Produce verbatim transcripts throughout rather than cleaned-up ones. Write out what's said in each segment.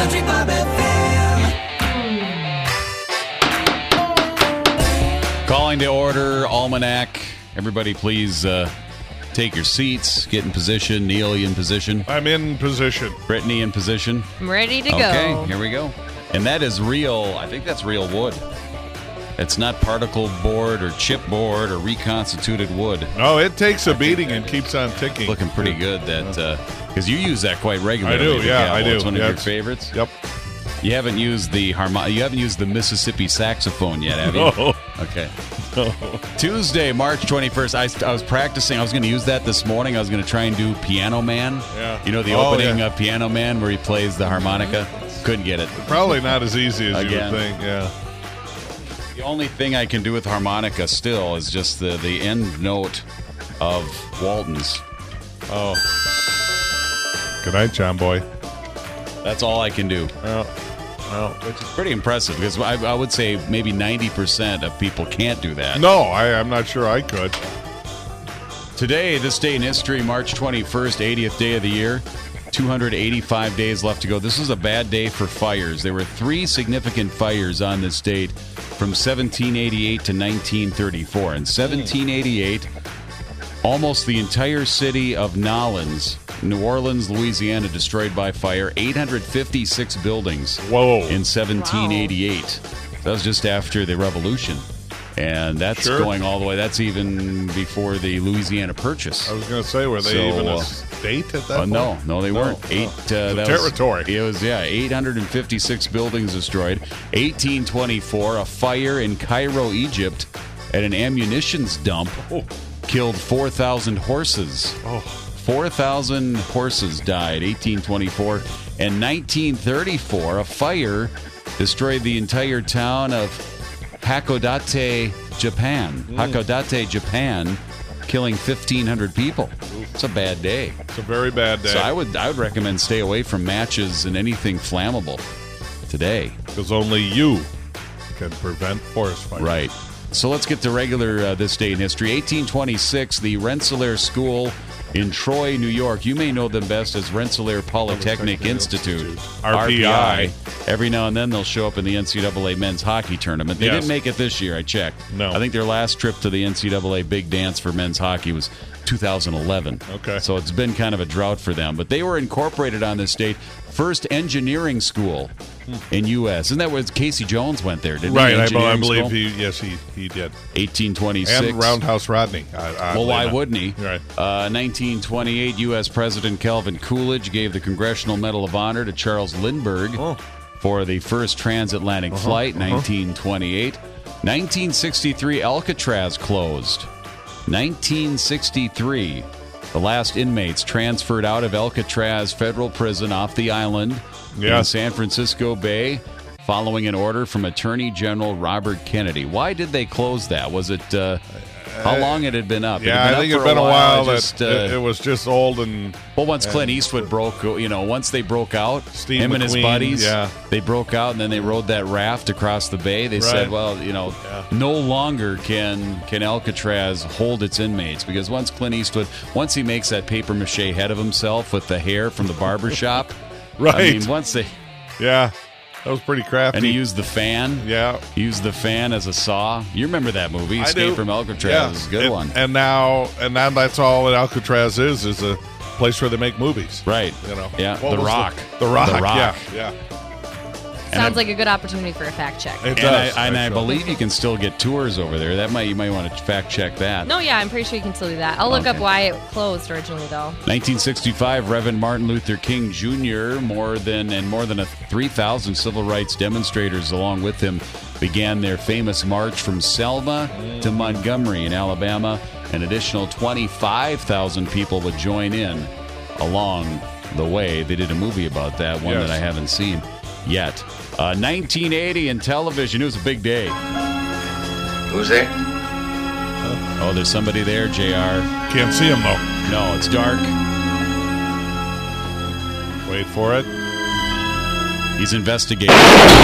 Country Bob F M. Calling to order, Almanac. Everybody, please uh, take your seats. Get in position. Neil, you in position? I'm in position. Brittany in position? I'm ready to okay, go. Okay, here we go. And that is real, I think that's real wood. It's not particle board or chipboard or reconstituted wood. No, it takes a beating and keeps on ticking. Looking pretty good, that because uh, you use that quite regularly. I do, yeah, gavel. I do. It's one yeah, of your favorites? Yep. You haven't used the harmo- You haven't used the Mississippi saxophone yet, have you? No. Okay. No. Tuesday, March twenty-first. I, I was practicing. I was going to use that this morning. I was going to try and do Piano Man. Yeah. You know the Oh, opening yeah. of Piano Man where he plays the harmonica? Couldn't get it. Probably not as easy as you Again. would think, yeah. The only thing I can do with harmonica still is just the, the end note of Walton's. Oh. Good night, John Boy. That's all I can do. Well, well. Which is pretty impressive because I, I would say maybe ninety percent of people can't do that. No, I, I'm not sure I could. Today, this day in history, March twenty-first, eightieth day of the year. two hundred eighty-five days left to go. This is a bad day for fires. There were three significant fires on this date from seventeen eighty-eight to nineteen thirty-four. In seventeen eighty-eight, almost the entire city of Nolens, New Orleans, Louisiana, destroyed by fire. eight hundred fifty-six buildings. Whoa. In seventeen eighty-eight. That was just after the Revolution. And that's Sure. going all the way. That's even before the Louisiana Purchase. I was going to say, were they So, even uh, a state at that Uh, point? no, no, they No, weren't. no. Eight It's uh, a that territory. Was, it was yeah, eight hundred fifty-six buildings destroyed. eighteen twenty-four, a fire in Cairo, Egypt, at an ammunitions dump, Oh. killed four thousand horses. Oh. Four thousand horses died. eighteen twenty-four, and nineteen thirty-four, a fire destroyed the entire town of Hakodate, Japan. Mm. Hakodate, Japan, killing fifteen hundred people. It's a bad day. It's a very bad day. So I would I would recommend stay away from matches and anything flammable today. Because only you can prevent forest fires. Right. So let's get to regular uh, this day in history. eighteen twenty-six, the Rensselaer School in Troy, New York. You may know them best as Rensselaer Polytechnic, Polytechnic Institute, Institute. R P I. Every now and then they'll show up in the N C double A men's hockey tournament. They Yes. didn't make it this year, I checked. No. I think their last trip to the N C double A Big Dance for men's hockey was two thousand eleven. Okay. So it's been kind of a drought for them. But they were incorporated on this date. First engineering school in U S Isn't that where Casey Jones went there? Didn't Right, he? I, I Engineering believe school? he, yes, he, he did. eighteen twenty-six. And Roundhouse Rodney. Uh, Well, why wouldn't he? Right. Uh, nineteen twenty-eight, U S President Calvin Coolidge gave the Congressional Medal of Honor to Charles Lindbergh Oh. for the first transatlantic Uh-huh, flight, uh-huh. nineteen twenty-eight. nineteen sixty-three, Alcatraz closed. nineteen sixty-three, the last inmates transferred out of Alcatraz Federal Prison off the island in Yes. San Francisco Bay, following an order from Attorney General Robert Kennedy. Why did they close that? Was it... Uh, how long it had been up? It Yeah, had been I up think for it'd been a while, just, that uh, it, it was just old and... well, once Clint and- Eastwood broke, you know, once they broke out, Steve him and his McQueen, buddies, yeah. they broke out, and then they rode that raft across the bay. They said, Right. well, you know, Yeah. no longer can can Alcatraz hold its inmates, because once Clint Eastwood, once he makes that paper mache head of himself with the hair from the barber shop, I Right. mean, once they, Yeah, that was pretty crafty. and he used the fan, Yeah. he used the fan as a saw. You remember that movie, I Escape do. from Alcatraz? Yeah. It was a good and, one. And now, and now that's all that Alcatraz is, is a place where they make movies. Right. You know. Yeah, What The was Rock. The, Rock. The Rock. Yeah. Yeah. Sounds like a good opportunity for a fact check. It And, does. I, and I actually. believe you can still get tours over there. That might you might want to fact check that. No, yeah, I'm pretty sure you can still do that. I'll look up Okay. why it closed originally, though. nineteen sixty-five, Reverend Martin Luther King Junior More than and more than a three thousand civil rights demonstrators, along with him, began their famous march from Selma to Montgomery in Alabama. An additional twenty-five thousand people would join in along the way. They did a movie about that, one Yes. that I haven't seen yet. Uh, nineteen eighty in television. It was a big day. Who's there? Oh, there's somebody there, J R. Can't see him, though. No, it's dark. Wait for it. He's investigating.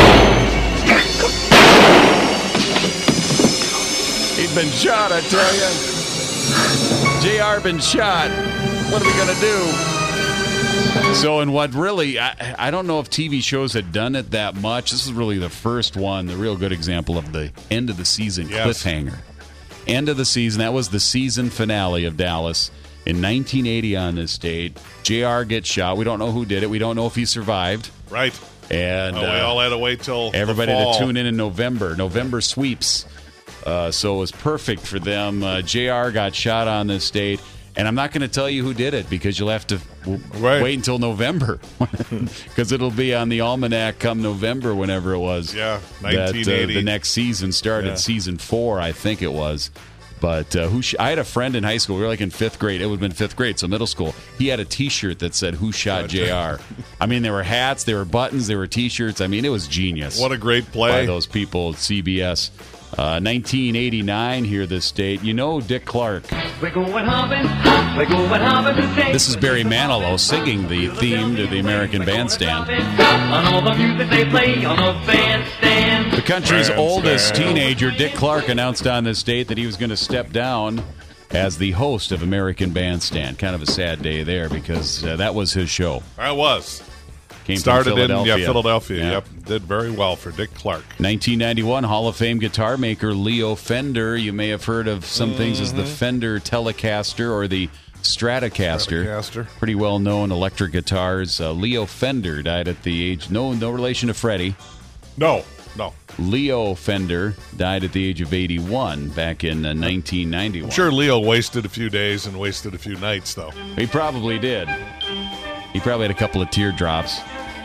He's been shot, I tell you. J R been shot. What are we going to do? So, and what really, I, I don't know if T V shows had done it that much. This is really the first one, the real good example of the end of the season Yes. cliffhanger. End of the season. That was the season finale of Dallas in nineteen eighty on this date. J R gets shot. We don't know who did it. We don't know if he survived. Right. And Oh, we uh, all had to wait till everybody the fall. to tune in in November. November sweeps. Uh, so it was perfect for them. Uh, J R got shot on this date. And I'm not going to tell you who did it because you'll have to w- Right. wait until November because it'll be on the almanac come November, whenever it was. Yeah, that, nineteen eighty. uh, the next season started, Yeah. season four, I think it was. But uh, who? Sh- I had a friend in high school. We were like in fifth grade. It would have been fifth grade, so middle school. He had a T-shirt that said "Who shot J R." I mean, there were hats, there were buttons, there were T-shirts. I mean, it was genius. What a great by play. those people at C B S. Uh, nineteen eighty-nine here this date. You know Dick Clark. We're going hopping, we're going hopping today. This is Barry Manilow singing the theme to the American Bandstand. On all the music they play on the bandstand. The country's Bandstand. oldest teenager, Dick Clark, announced on this date that he was going to step down as the host of American Bandstand. Kind of a sad day there because uh, that was his show. That was. Came Started from in Philadelphia. yeah, Philadelphia. Yeah. Yep. Did very well for Dick Clark. nineteen ninety-one Hall of Fame guitar maker Leo Fender. You may have heard of some things as the Mm-hmm. Fender Telecaster or the Stratocaster. Stratocaster. Pretty well known electric guitars. Uh, Leo Fender died at the age, no, no relation to Freddie. No, no. Leo Fender died at the age of eighty-one back in uh, nineteen ninety-one. I'm sure Leo wasted a few days and wasted a few nights, though. He probably did. He probably had a couple of teardrops.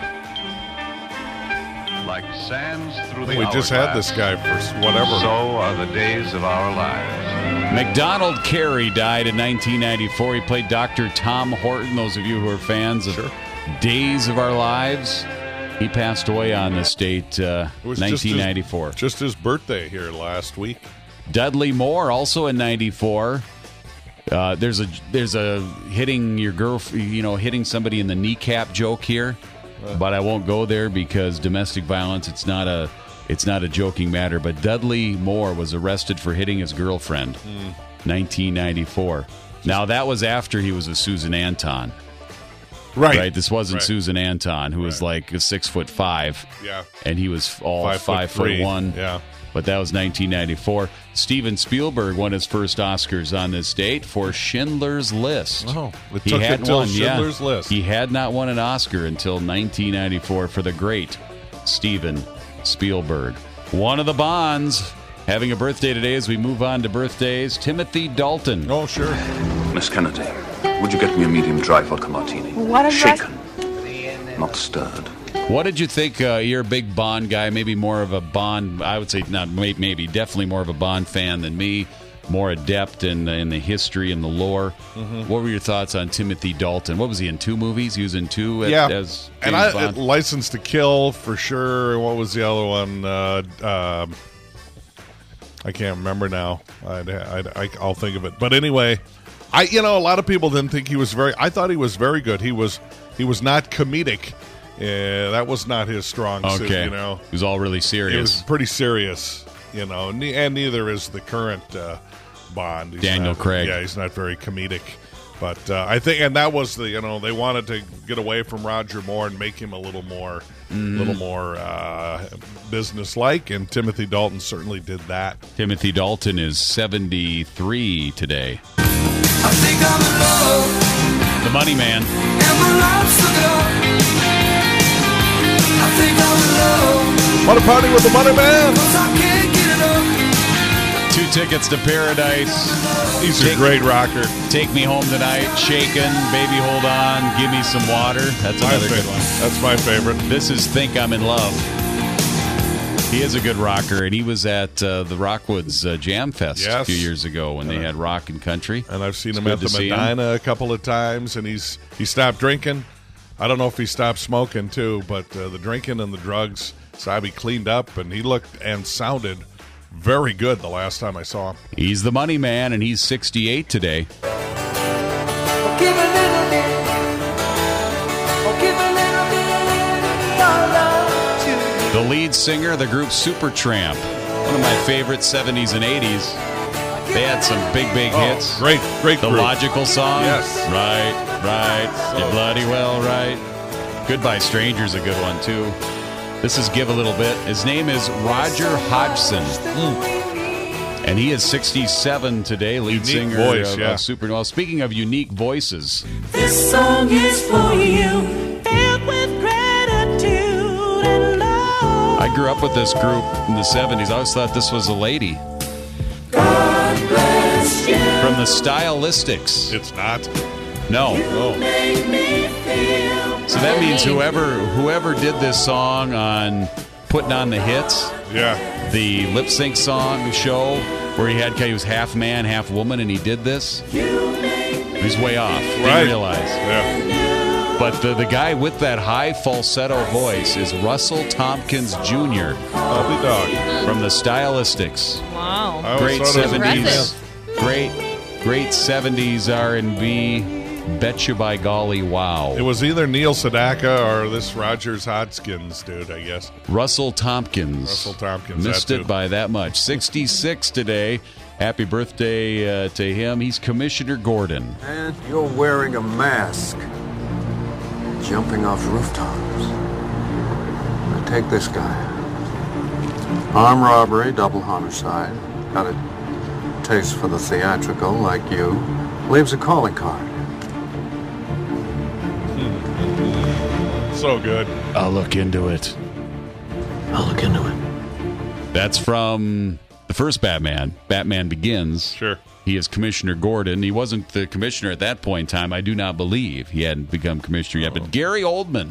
Like sands through the We just had hourglass, this guy for whatever. So are the days of our lives. MacDonald Carey died in nineteen ninety-four. He played Doctor Tom Horton. Those of you who are fans of Sure. Days of Our Lives, he passed away on this date, uh, It was just his- nineteen ninety-four. Just his birthday here last week. Dudley Moore, also in ninety-four. Uh, there's a there's a hitting your girl, you know, hitting somebody in the kneecap joke here, but I won't go there because domestic violence. It's not a it's not a joking matter. But Dudley Moore was arrested for hitting his girlfriend, nineteen ninety-four. Now that was after he was with Susan Anton, Right. right? This wasn't Right. Susan Anton, who was like a six foot five, Yeah. and he was all Five five, foot foot, three. one. Yeah. But that was nineteen ninety-four. Steven Spielberg won his first Oscars on this date for Schindler's List. Oh, it he took hadn't until won, yeah. Schindler's List. He had not won an Oscar until nineteen ninety-four for the great Steven Spielberg. One of the Bonds having a birthday today as we move on to birthdays. Timothy Dalton. Oh, sure. Miss Kennedy, would you get me a medium dry vodka martini? What is that? Shaken, not stirred. What did you think? Uh, you're a big Bond guy, maybe more of a Bond, I would say not may- maybe, definitely more of a Bond fan than me, more adept in, in the history and the lore. Mm-hmm. What were your thoughts on Timothy Dalton? What was he in, two movies? He was in two as, Yeah. as And James I, Bond? License to Kill for sure. What was the other one? Uh, um I can't remember now. I'd, I'd, I, I'll think of it. But anyway, I you know a lot of people didn't think he was very. I thought he was very good. He was he was not comedic. Yeah, that was not his strong suit. Okay. You know, It was all really serious. it was pretty serious. You know, ne- and neither is the current uh, Bond. He's Daniel not- Craig. Yeah, he's not very comedic. But uh, I think, and that was the you know they wanted to get away from Roger Moore and make him a little more, Mm-hmm. little more uh, business-like, and Timothy Dalton certainly did that. Timothy Dalton is seventy-three today. I think I'm in love, The Money Man. and my life's took up. I think I'm in love, Want to party with the Money Man? 'cause I can't get enough. Two tickets to Paradise. He's a Take- great rocker. Take Me Home Tonight. Shaken. Baby Hold On. Give Me Some Water. That's My another good favorite. one. That's my favorite. This is Think I'm in Love. He is a good rocker, and he was at uh, the Rockwoods uh, Jam Fest a Yes. few years ago when they had rock and country. And I've seen It's him good at the to see him. Medina a couple of times, and he's he stopped drinking. I don't know if he stopped smoking too, but uh, the drinking and the drugs, Sabi cleaned up, and he looked and sounded very good the last time I saw him. He's the Money Man, and he's sixty-eight today. Oh, give a little bit. Oh, give a little bit of love to me. The lead singer of the group Supertramp, one of my favorite seventies and eighties. They had some big, big Oh, hits. great, great The group. Logical Song. Yes. Right, right. You're bloody well right. Goodbye Stranger's a good one, too. This is Give a Little Bit. His name is Roger Hodgson. And he is sixty-seven today, lead Unique singer voice, of, yeah. of Supernova. Speaking of unique voices, This song is for you, filled with gratitude and love. I grew up with this group in the seventies. I always thought this was a lady. God bless you. From the Stylistics. It's not. No. Oh. Make me feel. So that means whoever whoever did this song on Putting on the Hits, Yeah. the lip sync song show where he had he was half man, half woman, and he did this. He's way off. Didn't Right. realize. Yeah. But the, the guy with that high falsetto voice is Russell Tompkins Junior Puppy dog. from the Stylistics. Wow. I always Great thought it was- seventies, great, great seventies R and B. Betcha by golly, wow. It was either Neil Sedaka or this Rogers Hodgkins dude, I guess. Russell Tompkins. Russell Tompkins, Missed that it dude. by that much. sixty-six today. Happy birthday uh, to him. He's Commissioner Gordon. And you're wearing a mask. Jumping off rooftops. Now take this guy. Armed robbery, double homicide. Got a taste for the theatrical like you. Leaves a calling card. So good. I'll look into it. I'll look into it. That's from the first Batman, Batman Begins. Sure. He is Commissioner Gordon. He wasn't the commissioner at that point in time. I do not believe he hadn't become commissioner yet. But Gary Oldman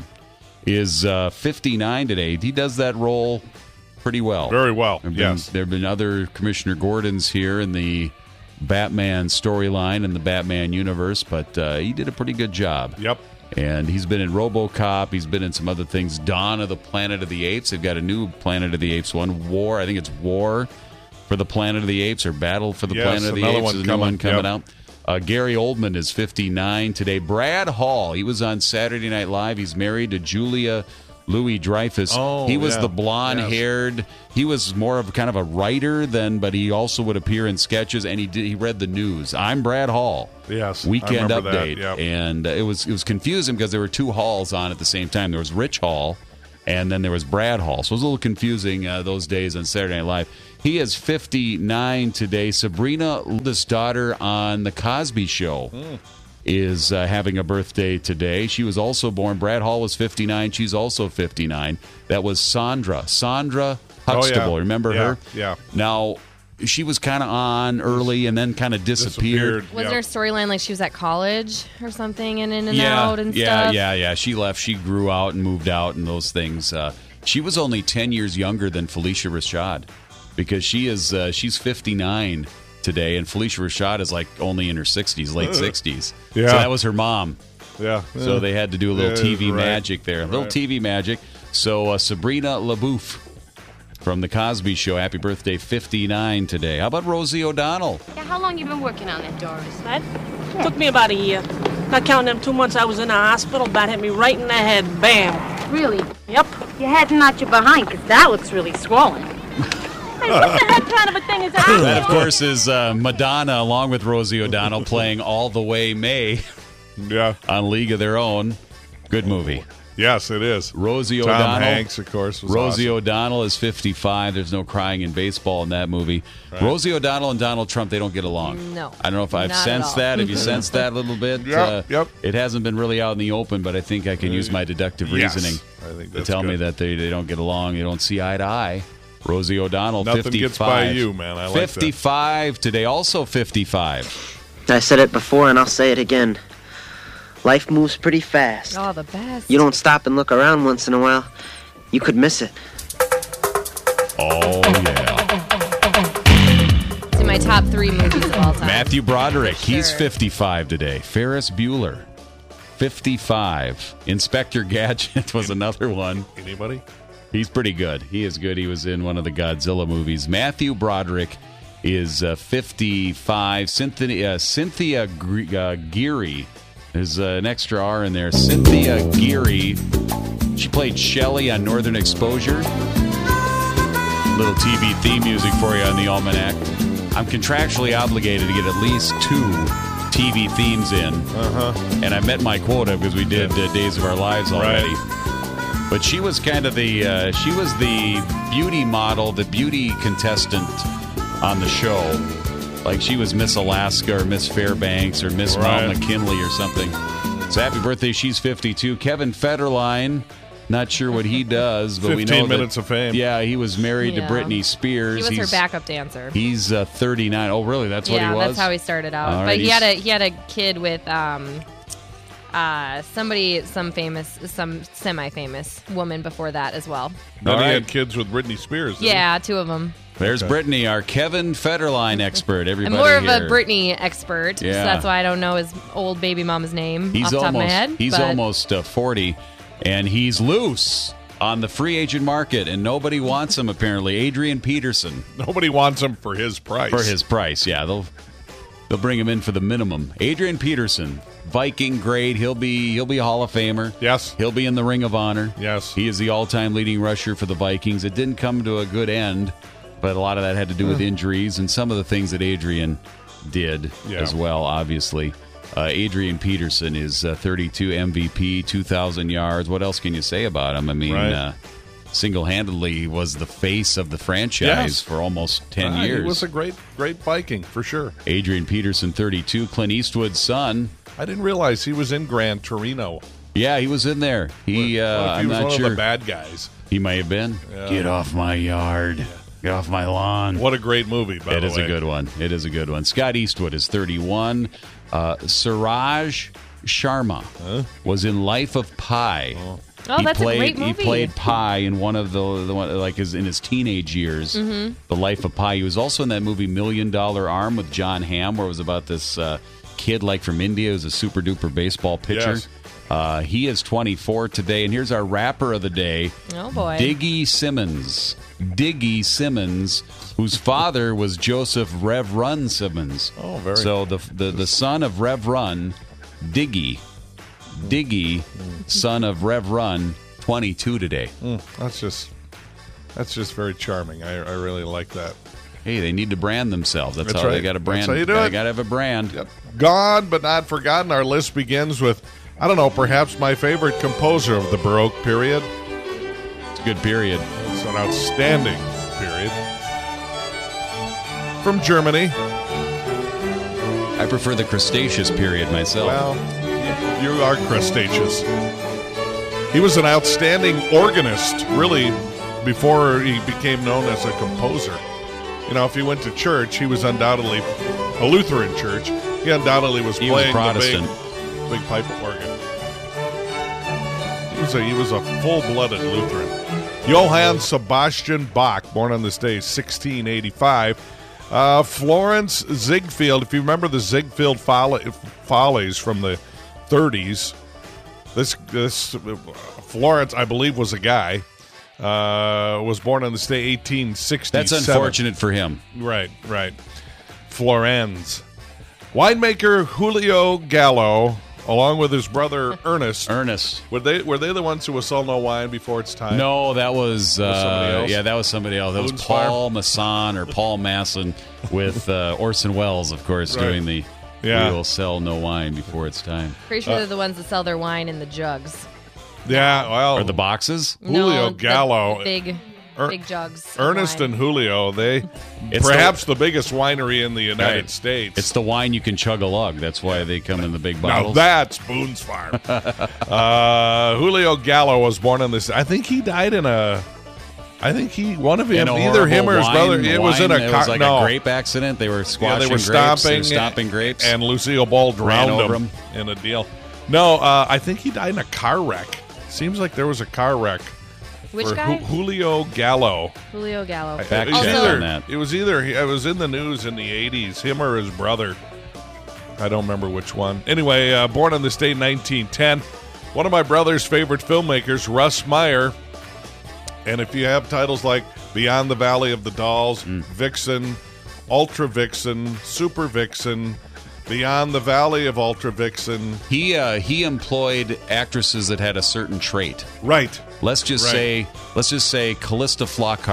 is uh, fifty-nine today. He does that role pretty well. Very well, There have yes. Been, there have been other Commissioner Gordons here in the Batman storyline and the Batman universe, but uh, he did a pretty good job. Yep. And he's been in RoboCop. He's been in some other things. Dawn of the Planet of the Apes. They've got a new Planet of the Apes one. War. I think it's War for the Planet of the Apes or Battle for the Yes, Planet of the another Apes. one There's a new one coming. coming Yep. out. Uh, Gary Oldman is fifty-nine today. Brad Hall. He was on Saturday Night Live. He's married to Julia Louis-Dreyfus. Oh, he was yeah. the blonde-haired. He was more of kind of a writer then, but he also would appear in sketches, and he did, he read the news. I'm Brad Hall. Yes, I Weekend remember that, Update, yep. and uh, it was it was confusing because there were two Halls on at the same time. There was Rich Hall, and then there was Brad Hall. So it was a little confusing uh, those days on Saturday Night Live. He is fifty-nine today. Sabrina, oldest daughter on the Cosby Show, Mm. is uh, having a birthday today. She was also born. Brad Hall was fifty-nine. She's also fifty-nine. That was Sandra. Sandra Huxtable. Oh, yeah. Remember Yeah, her? yeah. Now, she was kind of on early and then kind of disappeared. Disappeared. Was Yep. there a storyline like she was at college or something and in and yeah, out and yeah, stuff? yeah, yeah. She left. She grew out and moved out and those things. Uh, she was only ten years younger than Felicia Rashad because she is uh, she's fifty-nine today, and Felicia Rashad is like only in her sixties, late sixties. Yeah. So that was her mom. Yeah. So they had to do a little Yeah, T V right. magic there. A little Right. T V magic. So uh, Sabrina LaBeouf from The Cosby Show. Happy birthday, fifty-nine today. How about Rosie O'Donnell? Yeah, how long you been working on it, Doris? That took me about a year. Not counting them two months I was in the hospital, bat hit me right in the head. Bam. Really? Yep. Your head's not your behind, because that looks really swollen. Hey, what the heck kind of a thing is that? That, of course, is uh, Madonna along with Rosie O'Donnell playing All the Way May Yeah. on League of Their Own. Good movie. Yes, it is. Rosie Tom O'Donnell. Hanks, of course, was Rosie awesome. O'Donnell is fifty-five. There's no crying in baseball in that movie. Rosie O'Donnell and Donald Trump, they don't get along. No. I don't know if I've Not at sensed all. that. Have you sensed that a little bit? Yep, Uh, yep. It hasn't been really out in the open, but I think I can use my deductive Yes. reasoning I think to that's tell me good. that they, they don't get along. They don't see eye to eye. Rosie O'Donnell, Nothing fifty-five. gets by you, man. I like that. fifty-five today, also fifty-five. I said it before and I'll say it again. Life moves pretty fast. Oh, the best. You don't stop and look around once in a while, you could miss it. Oh, yeah. It's in my top three movies of all time. Matthew Broderick, For he's sure. fifty-five today. Ferris Bueller, fifty-five. Inspector Gadget was another one. Anybody? He's pretty good. He is good. He was in one of the Godzilla movies. Matthew Broderick is uh, fifty-five. Cynthia, uh, Cynthia Gre- uh, Geary. There's uh, an extra R in there. Cynthia Geary. She played Shelley on Northern Exposure. Little T V theme music for you on the Almanac. I'm contractually obligated to get at least two T V themes in. Uh-huh. And I met my quota because we did uh, Days of Our Lives already. Right. But she was kind of the, uh, she was the beauty model, the beauty contestant on the show. Like she was Miss Alaska or Miss Fairbanks or Miss Right. Mount McKinley or something. So happy birthday, she's fifty-two. Kevin Federline, not sure what he does, but we know fifteen that- minutes of fame. Yeah, he was married Yeah. to Britney Spears. He was He's- her backup dancer. He's uh, thirty-nine. Oh, really? That's what yeah, he was? that's how he started out. All but right, he he's- had a he had a kid with um, uh, somebody, some famous, some semi-famous woman before that as well. Then All he right. had kids with Britney Spears. didn't Yeah, two of them. There's Okay. Brittany, our Kevin Federline expert. I'm Everybody more of here. a Britney expert, so Yeah. that's why I don't know his old baby mama's name He's off the top almost, of my head. He's but almost uh, forty, and he's loose on the free agent market, and nobody wants him, apparently. Adrian Peterson. he? Nobody wants him for his price. For his price, yeah. They'll they'll bring him in for the minimum. Adrian Peterson, Viking grade. He'll be he'll be a Hall of Famer. Yes. He'll be in the Ring of Honor. Yes. He is the all-time leading rusher for the Vikings. It didn't come to a good end, but a lot of that had to do with injuries and some of the things that Adrian did Yeah. as well, obviously. Uh, Adrian Peterson is uh, thirty-two M V P, two thousand yards. What else can you say about him? I mean, Right. uh, single-handedly was the face of the franchise Yes. for almost ten Ah, years. He was a great, great Viking, for sure. Adrian Peterson, thirty-two. Clint Eastwood's son. I didn't realize he was in Gran Torino. Yeah, he was in there. He, uh, What if he I'm was not one sure. of the bad guys? He may have been. Yeah. Get off my yard. Get off my lawn. What a great movie, by It the is way. a good one. It is a good one. Scott Eastwood is thirty-one. Uh, Siraj Sharma was in Life of Pi. Oh, he that's played, a great movie. He played Pi in one of the, the one, like his in his teenage years. Mhm. The Life of Pi. He was also in that movie Million Dollar Arm with John Hamm, where it was about this uh, kid like from India who's a super duper baseball pitcher. Yes. Uh, he is twenty-four today, and here's our rapper of the day. Oh, boy. Diggy Simmons. Diggy Simmons, whose father was Joseph Rev Run Simmons. Oh, very So the the, the son of Rev Run, Diggy. Diggy, son of Rev Run, twenty-two today. Mm, that's just that's just very charming. I, I really like that. Hey, they need to brand themselves. That's, That's how right. they got to brand. That's how you do They it. got to have a brand. Yep. Gone but not forgotten. Our list begins with, I don't know, perhaps my favorite composer of the Baroque period. It's a good period. It's an outstanding period. From Germany. I prefer the Cretaceous period myself. Well, you are crustaceous. He was an outstanding organist, really, before he became known as a composer. You know, if he went to church, he was undoubtedly a Lutheran church. He undoubtedly was He was playing Protestant. the big, big pipe organ. He was a he was a full-blooded Lutheran. Johann Sebastian Bach, born on this day, sixteen eighty-five. Uh, Florence Ziegfeld, if you remember the Ziegfeld Folli- Follies from the thirties, this this uh, Florence, I believe, was a guy. Uh, was born on this day, eighteen sixty-seven. That's unfortunate for him. Right, right. Florence. Winemaker Julio Gallo, along with his brother Ernest. Ernest. Were they were they the ones who would sell no wine before its time? No, that was, uh, somebody else? yeah, that was somebody else. That was Boone's Paul Masson or Paul Masson with uh, Orson Welles, of course, Right. doing the Yeah. "We will sell no wine before it's time." Pretty sure Uh, they're the ones that sell their wine in the jugs. Yeah, well, Or the boxes. Julio no, the- Gallo, the big, Er- big jugs. of Ernest wine. and Julio, they It's perhaps the, biggest winery in the United Right. States. It's the wine you can chug a lug. That's why they come in the big Now bottles. that's Boone's Farm. uh, Julio Gallo was born in this. I think he died in a. I think he one of him, In a either him or his horrible brother. wine- It was in a wine- car. It was like no, a grape accident. They were yeah, squashing they were grapes. stomping, They were stomping grapes. and Lucille Ball drowned Ran over him in a deal. No, uh, I think he died in a car wreck. Seems like there was a car wreck. Which for guy? Ju- Julio Gallo. Julio Gallo. Fact it was check either, on that. It was either it was in the news in the eighties. Him or his brother. I don't remember which one. Anyway, uh, born on this day, nineteen ten. One of my brother's favorite filmmakers, Russ Meyer. And if you have titles like Beyond the Valley of the Dolls, Mm. Vixen, Ultra Vixen, Super Vixen, Beyond the Valley of Ultra Vixen. He uh, he employed actresses that had a certain trait. Right. Let's just Right. say let's just say Callista Flockhart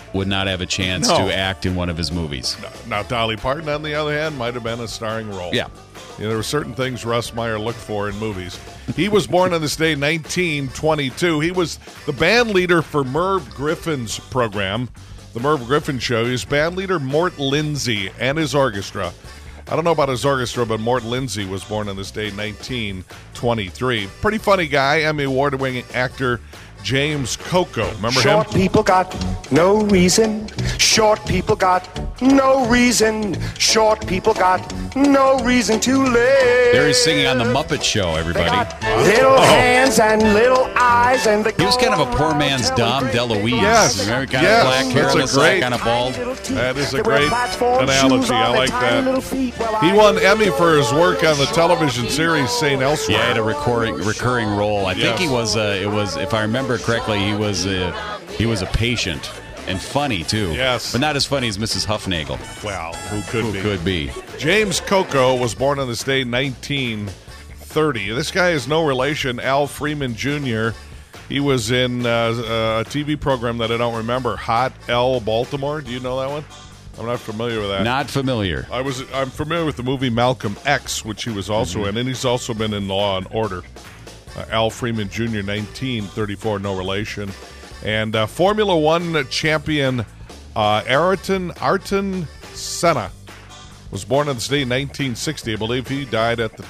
would not have a chance No. to act in one of his movies. Now, Dolly Parton, on the other hand, might have been a starring role. Yeah. You know, there were certain things Russ Meyer looked for in movies. He was born on this day, nineteen twenty-two. He was the band leader for Merv Griffin's program, The Merv Griffin Show. He was band leader Mort Lindsay and his orchestra. I don't know about his orchestra, but Mort Lindsay was born on this day, nineteen twenty-three. Pretty funny guy, Emmy Award-winning actor James Coco. Remember Short him? people got no reason. Short people got no reason. Short people got no reason to live. There he's singing on The Muppet Show, everybody. Little Oh. hands and little eyes and the He was kind of a poor man's Dom DeLuise. Yes. Remember, kind Yes. of black hair That's on a the side, great- kind of bald. That is a great analogy. I like that. He won Emmy for his work on the television series Saint Elsewhere. Yeah, he had a recurring recurring role. I think Yes. he was. Uh, it was, if I remember correctly, he was. Uh, he was a patient and funny too. Yes, but not as funny as Missus Huffnagel. Well, who could who be? could be? James Coco was born on this day, nineteen thirty. This guy is no relation. Al Freeman Junior He was in uh, a T V program that I don't remember. Hot L Baltimore. Do you know that one? I'm not familiar with that. Not familiar. I was. I'm familiar with the movie Malcolm X, which he was also Mm-hmm. in, and he's also been in Law and Order. Uh, Al Freeman Junior, nineteen thirty-four, no relation. And uh, Formula One champion uh, Ayrton Ayrton Senna was born on this day, nineteen sixty. I believe he died at the.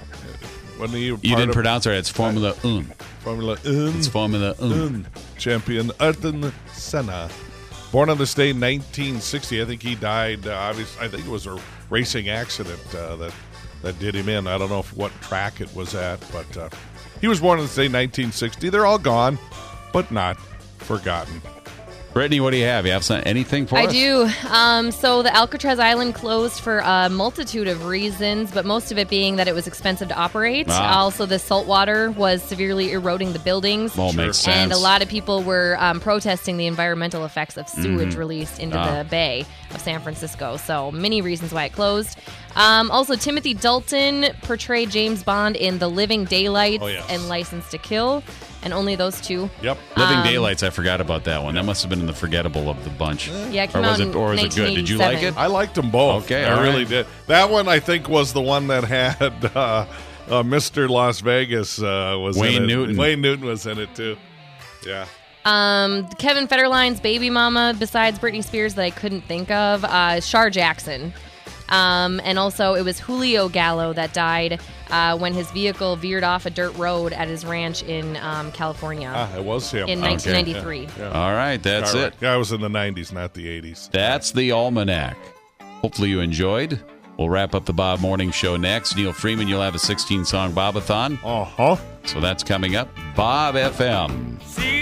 When he You didn't of, pronounce it. It's Formula Un. Formula Un. It's Formula Un. Un. Champion Ayrton Senna. Born on this day, nineteen sixty. I think he died. Uh, obviously, I think it was a racing accident uh, that that did him in. I don't know if, what track it was at, but uh, he was born on this day, nineteen sixty. They're all gone, but not forgotten. Brittany, what do you have? You have some, anything for I us? do. Um, so the Alcatraz Island closed for a multitude of reasons, but most of it being that it was expensive to operate. Ah. Also, the salt water was severely eroding the buildings. Well, makes And sense. a lot of people were um, protesting the environmental effects of sewage Mhm. released into Ah. the Bay of San Francisco. So many reasons why it closed. Um, also, Timothy Dalton portrayed James Bond in The Living Daylights Oh, yes. and License to Kill, and only those two. Yep. Living Um, Daylights, I forgot about that one. That must have been the forgetable of the bunch. Yeah, it or came was out it, or was in it good? Did you like it? I liked them both. Okay, I all really right. did. That one, I think, was the one that had uh, uh, Mister Las Vegas uh, was Wayne in it. Newton. Wayne Newton was in it too. Yeah. Um, Kevin Federline's baby mama, besides Britney Spears, that I couldn't think of, uh, Shar Jackson. Um, and also, it was Julio Gallo that died uh, when his vehicle veered off a dirt road at his ranch in um, California. Ah, it was him. In Okay. nineteen ninety-three. Yeah, yeah. All right, that's All it. right. Yeah, I was in the nineties, not the eighties. That's the Almanac. Hopefully you enjoyed. We'll wrap up the Bob Morning Show next. Neil Freeman, you'll have a sixteen-song Bobathon. Uh-huh. So that's coming up. Bob F M. See